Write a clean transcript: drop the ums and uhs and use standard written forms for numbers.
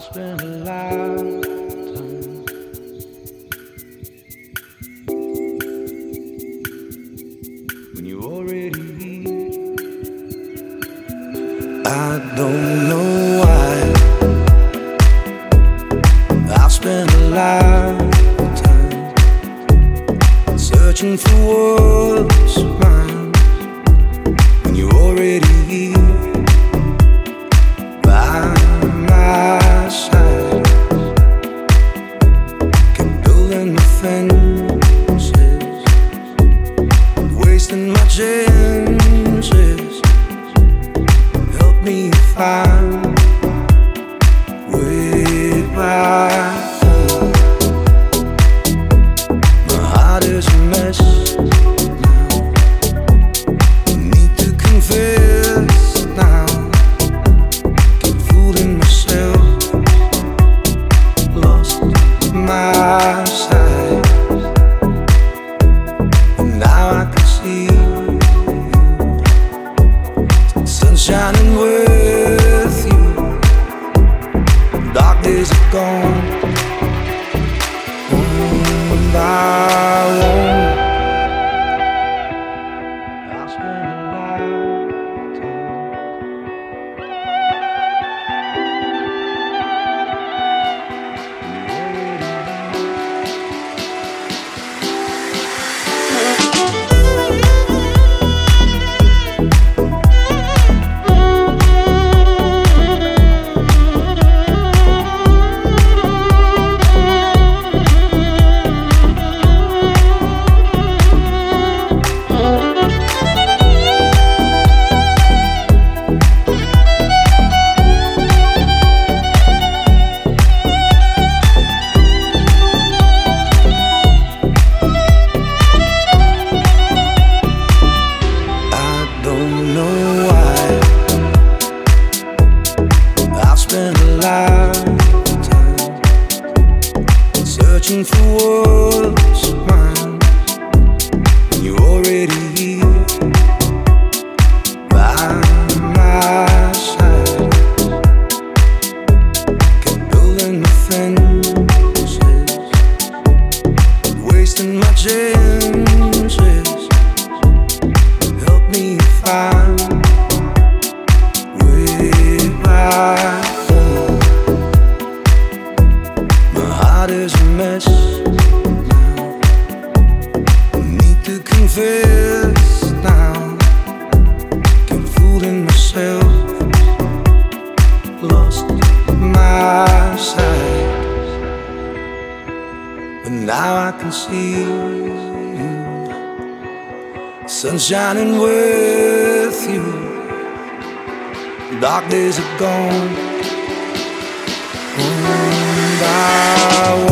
spend a lifetime when you're already here. I don't know why I spent a lifetime searching for what's mine when you're already here. By my side, kept building my fences, wasting my chances. Help me find way back home. My heart is a mess now. Need to confess now. My side, and now I can see you. Sun shining with you. Dark days are gone. One by one, I'll spend a lifetime searching for what's mine when you're already here. By my side, kept building my fences, wasting my chances. Help me find way back. Is a mess now. Need to confess now. Get fooled in myself. Lost my sight, but now I can see you. Sun shining with you. Dark days are gone. One by one.